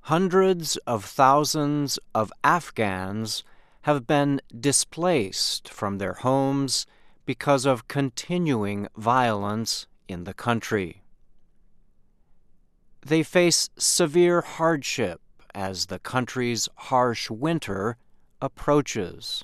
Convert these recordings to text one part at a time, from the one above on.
Hundreds of thousands of Afghans have been displaced from their homes because of continuing violence in the country. They face severe hardship as the country's harsh winter approaches.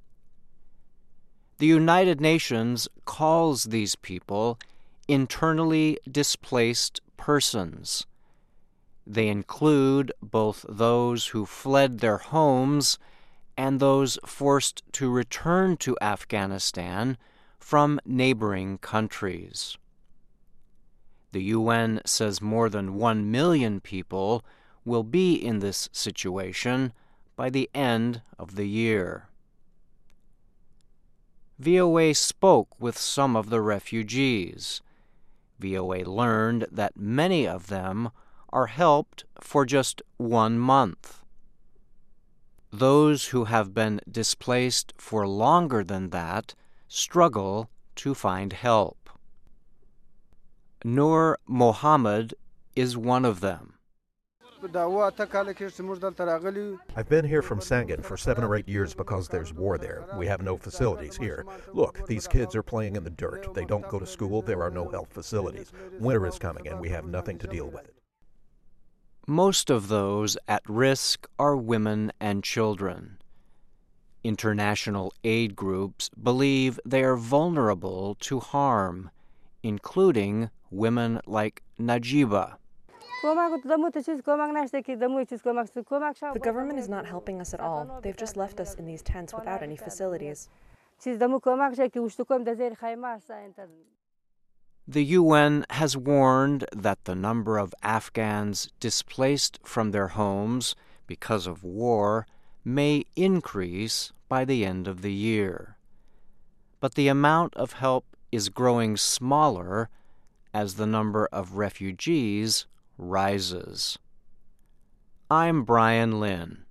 The United Nations calls these people internally displaced persons. They include both those who fled their homes and those forced to return to Afghanistan from neighboring countries. The UN says more than 1 million people will be in this situation by the end of the year. VOA spoke with some of the refugees. VOA learned that many of them are helped for just 1 month. Those who have been displaced for longer than that struggle to find help. Noor Mohammed is one of them. I've been here from Sangin for 7 or 8 years because there's war there. We have no facilities here. Look, these kids are playing in the dirt. They don't go to school. There are no health facilities. Winter is coming and we have nothing to deal with it. Most of those at risk are women and children. International aid groups believe they are vulnerable to harm, including women like Najiba. The government is not helping us at all. They've just left us in these tents without any facilities. The UN has warned that the number of Afghans displaced from their homes because of war may increase by the end of the year. But the amount of help is growing smaller as the number of refugees rises. I'm Brian Lynn.